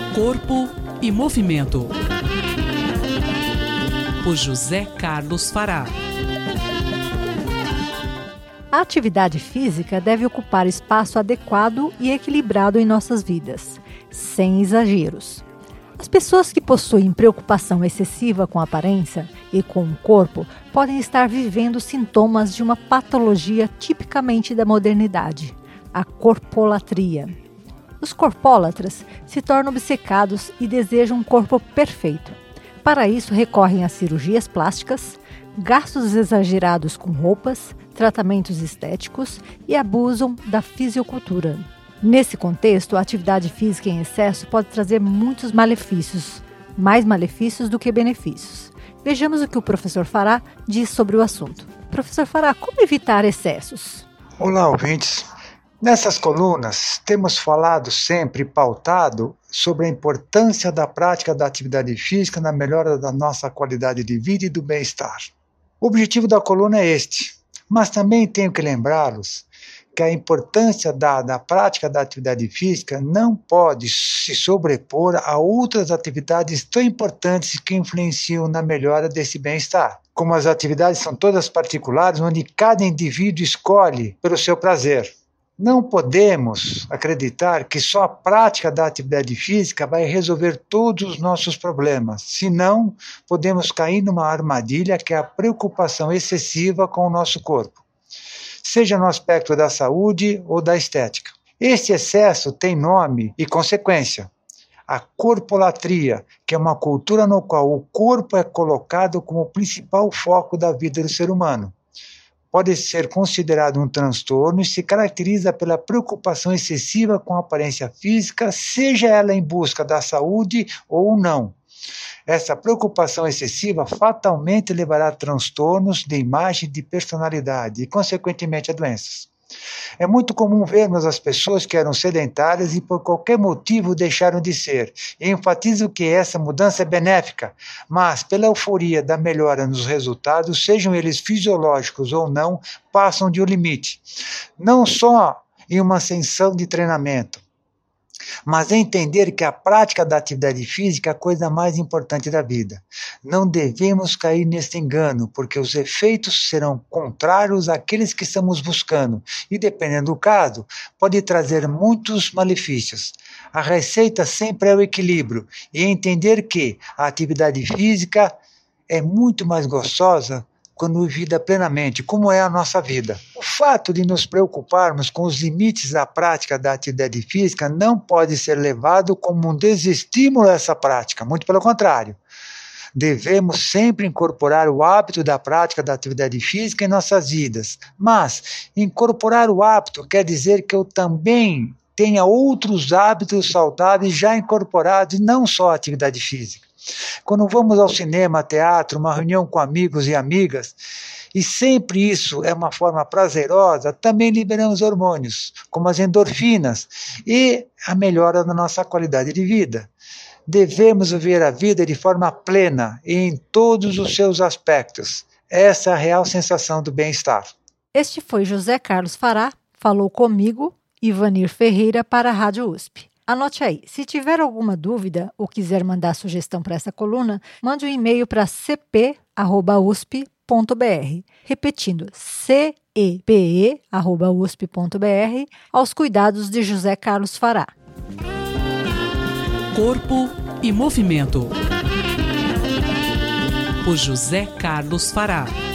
Corpo e Movimento, por José Carlos Fará. A atividade física deve ocupar espaço adequado e equilibrado em nossas vidas, sem exageros. As pessoas que possuem preocupação excessiva com a aparência e com o corpo podem estar vivendo sintomas de uma patologia tipicamente da modernidade, a corpolatria. Os corpólatras se tornam obcecados e desejam um corpo perfeito. Para isso, recorrem a cirurgias plásticas, gastos exagerados com roupas, tratamentos estéticos e abusam da fisicultura. Nesse contexto, a atividade física em excesso pode trazer muitos malefícios, mais malefícios do que benefícios. Vejamos o que o professor Fará diz sobre o assunto. Professor Fará, como evitar excessos? Olá, ouvintes. Nessas colunas, temos falado sempre pautado sobre a importância da prática da atividade física na melhora da nossa qualidade de vida e do bem-estar. O objetivo da coluna é este, mas também tenho que lembrá-los que a importância da prática da atividade física não pode se sobrepor a outras atividades tão importantes que influenciam na melhora desse bem-estar. Como as atividades são todas particulares, onde cada indivíduo escolhe pelo seu prazer. Não podemos acreditar que só a prática da atividade física vai resolver todos os nossos problemas, senão podemos cair numa armadilha que é a preocupação excessiva com o nosso corpo, seja no aspecto da saúde ou da estética. Este excesso tem nome e consequência, a corpolatria, que é uma cultura no qual o corpo é colocado como o principal foco da vida do ser humano. Pode ser considerado um transtorno e se caracteriza pela preocupação excessiva com a aparência física, seja ela em busca da saúde ou não. Essa preocupação excessiva fatalmente levará a transtornos de imagem e de personalidade e, consequentemente, a doenças. É muito comum vermos as pessoas que eram sedentárias e por qualquer motivo deixaram de ser. E enfatizo que essa mudança é benéfica, mas pela euforia da melhora nos resultados, sejam eles fisiológicos ou não, passam de um limite. Não só em uma ascensão de treinamento, mas entender que a prática da atividade física é a coisa mais importante da vida. Não devemos cair nesse engano, porque os efeitos serão contrários àqueles que estamos buscando e, dependendo do caso, pode trazer muitos malefícios. A receita sempre é o equilíbrio e entender que a atividade física é muito mais gostosa quando vivida plenamente, como é a nossa vida. O fato de nos preocuparmos com os limites da prática da atividade física não pode ser levado como um desestímulo a essa prática, muito pelo contrário. Devemos sempre incorporar o hábito da prática da atividade física em nossas vidas, mas incorporar o hábito quer dizer que eu também tenha outros hábitos saudáveis já incorporados e não só a atividade física. Quando vamos ao cinema, teatro, uma reunião com amigos e amigas, e sempre isso é uma forma prazerosa, também liberamos hormônios, como as endorfinas, e a melhora da nossa qualidade de vida. Devemos viver a vida de forma plena e em todos os seus aspectos. Essa é a real sensação do bem-estar. Este foi José Carlos Fará, falou comigo, Ivanir Ferreira, para a Rádio USP. Anote aí, se tiver alguma dúvida ou quiser mandar sugestão para essa coluna, mande um e-mail para cp@usp.br. Repetindo, cepe@usp.br, aos cuidados de José Carlos Fará. Corpo e Movimento, por José Carlos Fará.